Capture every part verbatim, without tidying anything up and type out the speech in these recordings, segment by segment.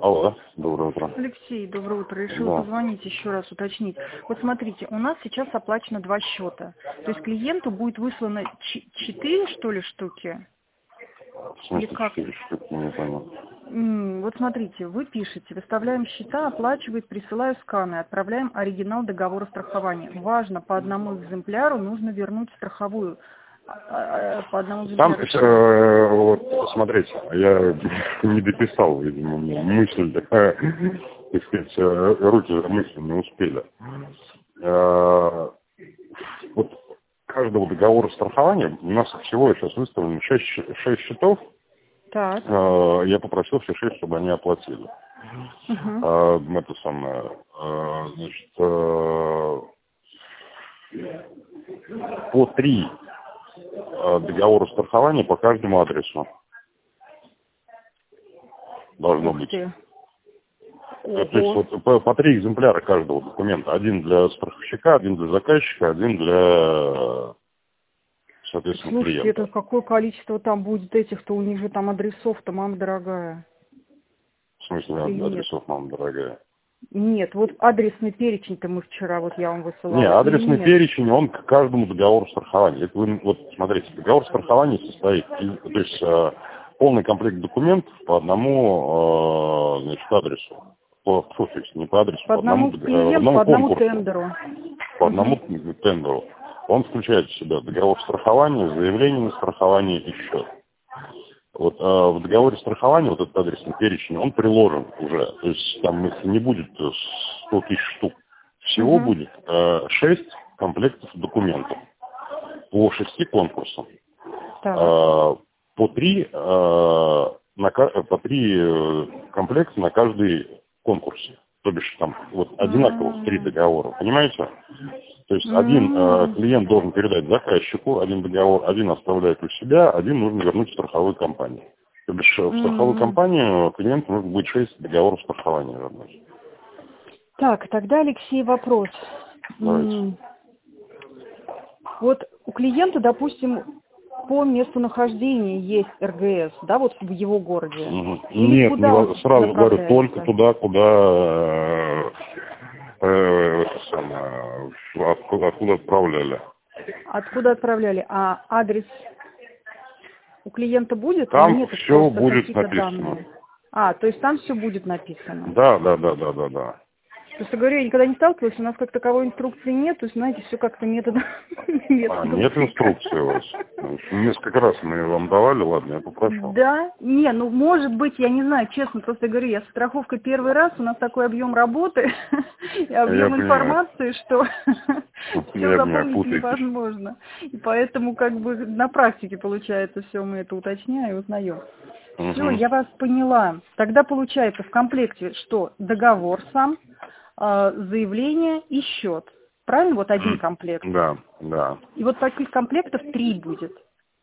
Алло, доброе утро. Алексей, доброе утро. Решила Да. позвонить еще раз, уточнить. Вот смотрите, у нас сейчас оплачено два счета. То есть клиенту будет выслано ч- четыре, что ли, штуки? В смысле Или как? четыре штуки, не понял. М, Вот смотрите, вы пишете, выставляем счета, оплачивает, присылаю сканы, отправляем оригинал договора страхования. Важно, по одному экземпляру нужно вернуть страховую. А, а, а, По одному Там, экземпляру. э, вот, смотрите, я не дописал, видимо, мне мысль такая, так сказать, э, руки за мысль не успели. Э, Вот каждого договора страхования у нас всего сейчас выставлено шесть счетов. Так. Э, Я попросил все шесть, чтобы они оплатили. Угу. Э, Это самое, э, значит, э, по три э, договора страхования по каждому адресу должно Ух быть. ты. Э, То есть Ого. вот по, по три экземпляра каждого документа. Один для страховщика, один для заказчика, один для, соответственно, Слушайте, это клиента. какое количество там будет этих-то, у них же там адресов-то, мама дорогая. В смысле, Или нет? адресов, мама дорогая. Нет, вот адресный перечень-то мы вчера, вот я вам Не, высылала, или адресный нет? перечень, он к каждому договору страхования. Это вы, вот смотрите, договор страхования состоит, из- то есть э, полный комплект документов по одному э, значит, адресу. По, фу, то есть не по адресу, По по одному, одному э, клиенту, одному по одному конкурсу, тендеру. по Угу. одному тендеру. Он включает в себя договор страхования, заявление на страхование и счет. Вот э, в договоре страхования вот этот адресный перечень, он приложен уже. То есть там, если не будет сто тысяч штук, всего Угу. будет э, шесть комплектов документов по шести конкурсам. Так. Э, по три, э, на, ка- по три э, комплекта на каждый конкурс. То бишь там вот одинаково в три М. договора. Понимаете? То есть один э, М. клиент должен передать заказчику один договор, один оставляет у себя, один нужно вернуть в страховую компанию. То бишь в страховую М. компанию клиенту нужно будет шесть договоров страхования вернуть. Так, тогда, Алексей, вопрос. Давайте. М. Вот у клиента, допустим, по местонахождению есть эр гэ эс, да, вот в его городе? Мгм. Или Нет, не куда во- он сразу говорю, только направляется? туда, куда э, э, это самое, откуда, откуда отправляли. Откуда отправляли? А адрес у клиента будет или Там нет? Это все просто будет какие-то написано. данные. А, то есть там все будет написано. Да, да, да, да, да, да. Просто говорю, я никогда не сталкивалась, у нас как таковой инструкции нет, то есть, знаете, все как-то методом, А, методом нет тыка. инструкции у вас. Ну, несколько раз мы ее вам давали, ладно, я попрошу. Да, не, ну может быть, я не знаю, честно, просто говорю, я с страховкой первый раз, у нас такой объем работы и Я объем понимаю. информации, что все Я понимаю, запомнить путаетесь. невозможно. И поэтому как бы на практике получается все, мы это уточняем и узнаем. Все, Угу. я вас поняла. Тогда получается в комплекте что? Договор сам, э, заявление и счет. Правильно? Вот один комплект. Да, да. И вот таких комплектов три будет.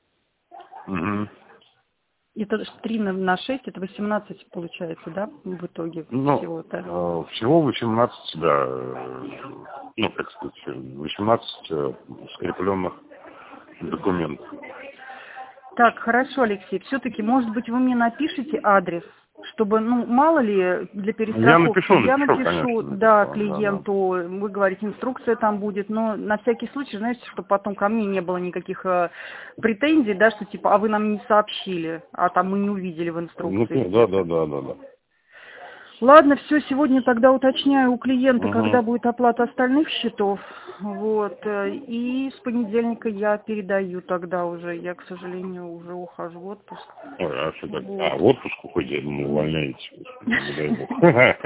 Угу. Это три на на шесть, это восемнадцать получается, да, в итоге Ну, всего-то. э, всего восемнадцать, да, э, ну, как сказать, восемнадцать э, скрепленных документов. Так, хорошо, Алексей, все-таки, может быть, вы мне напишите адрес, чтобы, ну, мало ли, для Я перестраховки, напишу, я напишу, напишу, конечно, да, напишу, да, да. клиенту, вы говорите, инструкция там будет, но на всякий случай, знаете, чтобы потом ко мне не было никаких э, претензий, да, что типа, а вы нам не сообщили, а там мы не увидели в Ну, инструкции да, да, где-то. да, да, да. Ладно, все, сегодня тогда уточняю у клиента, Угу. когда будет оплата остальных счетов. Вот. э, И с понедельника я передаю тогда уже. Я, к сожалению, уже ухожу в отпуск. Ой, а что так? Вот. А, в отпуск уходите, я думал, увольняетесь. Господи, не дай бог.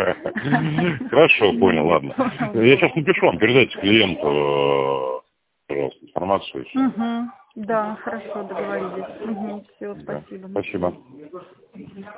Хорошо, понял, ладно. Я сейчас напишу вам, передайте клиенту, э, пожалуйста, информацию и все. Угу. Да, хорошо, договорились. Угу. Все, Да. спасибо. Спасибо.